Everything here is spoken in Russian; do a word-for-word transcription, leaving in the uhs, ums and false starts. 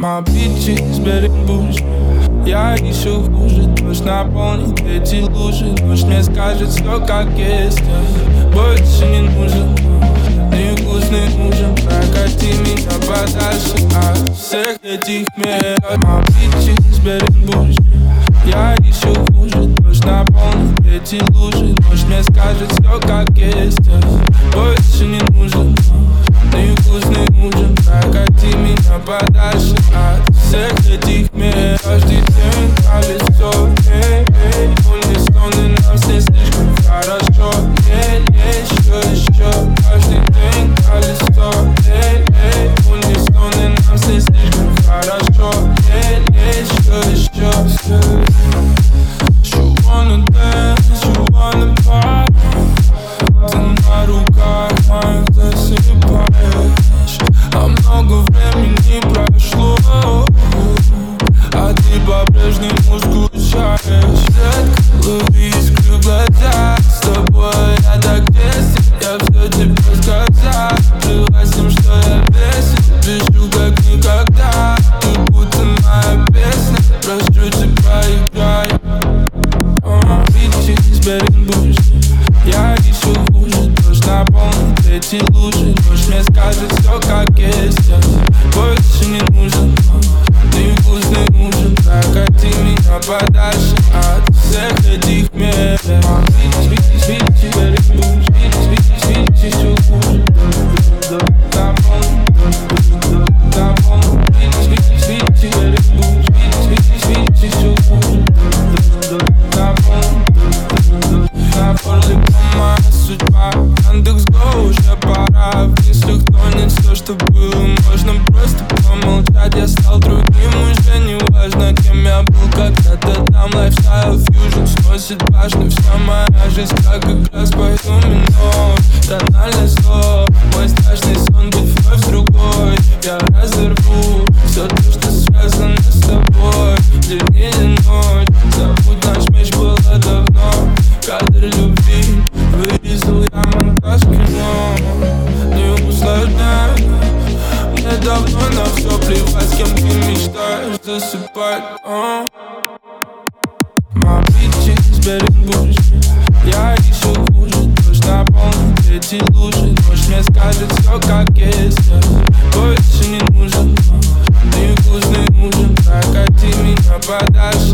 My bitch изберет будешь. Я еще хуже, дождь наполнит эти лужи. Ночь мне скажет все как есть. Больше не нужен невкусный ужин. Прокати меня подальше от всех этих мест. My bitch изберет будешь. Я еще хуже, дождь наполнит эти лужи. Ночь мне скажет все как есть. Больше не нужен невкусный ужин. Прокати меня подальше от всех этих мест. Каждый день колесо, эй, эй. Улистоны нам с ней слишком хорошо. Эй, эй, еще, еще. Каждый день колесо, эй, эй. Улистоны нам с ней слишком хорошо. Эй, эй, еще, еще. You wanna dance, you wanna pop. Ты на руках моих засыпаешь. А много времени прошло, а ты по-прежнему скучаешь. Детка, лови искры в глазах. С тобой я так тесен, я все тебе сказал. Живай с тем, что я бесен. Пишу как никогда. Ты будто моя песня. Прошу тебя, играй. Bitch, изберет будешь. Я еще хуже, дождь наполнит эти лужи. Ночь мне скажет все как есть. Больше не нужен невкусный ужин. Прокати меня подальше от всех этих мест. Bitch, bitch, bitch, изберет будешь. Bitch, bitch, bitch, еще хуже. Наполнит, наполнит. Bitch, bitch, bitch, изберет будешь. Bitch, bitch, bitch, еще хуже. Наполнит. Напорли моя судьба. Яндекс.Го уже пора. В мыслях тонет все, что было. Можно просто помолчать. Я стал другим, уже не важно, кем я был когда-то. Там лайфстайл фьюжн сносит башню. Вся моя жизнь как игра с домино. Тональный слов, мой страшный сон быть вновь другой. Я разорву все то, что связано с тобой. День или ночь, забудь, наш меч было давно. Кадр любви, вырезал я монтаж кино. Не усложняй, мне давно на все плевать, с кем ты мечтаешь засыпать. uh. My bitch изберет будешь. Я еще хуже, дождь наполнит эти лужи. Ночь мне скажет все как есть. Больше не нужен невкусный ужин. Прокати меня подальше